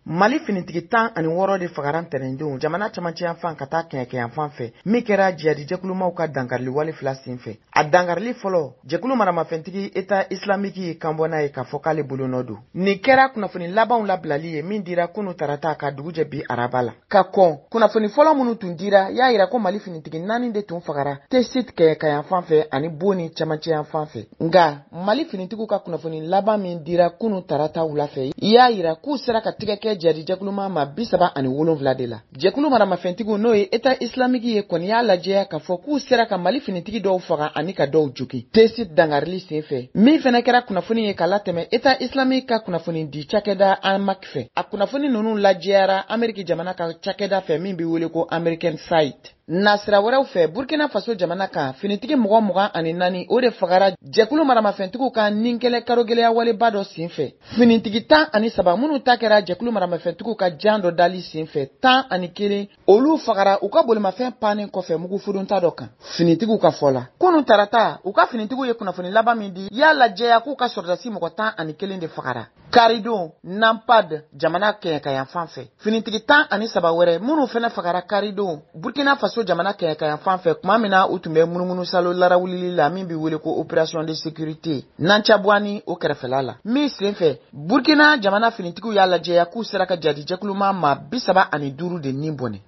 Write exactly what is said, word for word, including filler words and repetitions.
Mali finitigi tan ani wɔɔrɔ de fagaran tɛnɛndenw jamana camancɛ yan fan ka taa kɛɲɛkɛ yan fan fɛ min kɛra jihadi jɛkulumaw ka dankarili wale fila sen fɛ. A dankarili fɔlɔ jɛkulu maramafɛntigi Eta Islamiki ye kanbɔ n'a ye k'a fɔ k'ale bolonɔ don. Nin kɛra kunnafoni labanw labilali ye min dira kunu tarata ka dugujɛ bi araba la. Ka kɔn kunnafoni fɔlɔ minnu tun dira y'a yira ko Mali finitigi naani de tun fagara Tesit kɛɲɛkɛ yan fan fɛ ani Boni camancɛ yan fan fɛ. Nga Mali finitigiw ka kunnafoni laban min dira kunu tarata wula fɛ y'a yira k'u sera ka tigɛ kɛ jihadi jɛkuluma ma bi saba ani wolonwula de la. Jɛkulu maramafɛntigiw n'o ye Eta Islamiki ye kɔni y'a lajɛya k'a fɔ k'u sera ka Mali finitigi dɔw faga ani ka dɔw jogi. Tesit dangarili sen fɛ min fɛnɛ kɛra kunnafoni ye ka latɛmɛ Eta Islamiki ka kunnafoni di cakɛda Amak fɛ. A kunnafoni ninnu lajɛyara Ameriki jamana ka cakɛda fɛ min bɛ wele ko American Site. Nasira wɛrɛw fɛ Burkina Faso jamana kan finitigi mɔgɔ mugan ani naani o de fagara jɛkulu maramafɛntigiw ka ninkɛlɛ karogɛlɛya waleba dɔ sen fɛ. Finitigi tan ani saba minnu ta kɛra jɛkulu maramafɛntigiw ka jan dɔ dali sen fɛ tan ani kelen olu fagara u ka bolimafɛn pannen kɔfɛ mugufurunta dɔ kan. Finitigiw ka fɔ la kunu tarata u ka finitigiw ye kunnafoni laban min di y'a lajɛya k'u ka sɔrɔdasi mɔgɔ tan ani kelen de fagara. Karidon Nampad jamana kɛɲɛka yan fan fɛ finitigi tan ani saba wɛrɛ minnu fɛnɛ fagara Karidon Burkina Faso jamana kɛɲɛka yan fan fɛ kuma min na u tun bɛ munumunu salo larawulili la min bɛ wele ko opération de sécurité Nancabuani o kɛrɛfɛla la min sen fɛ Burkina jamana finitigiw y'a lajɛya k'u sera ka jadi jɛkuluma ma bi saba ani duuru de nin bɔnɛ.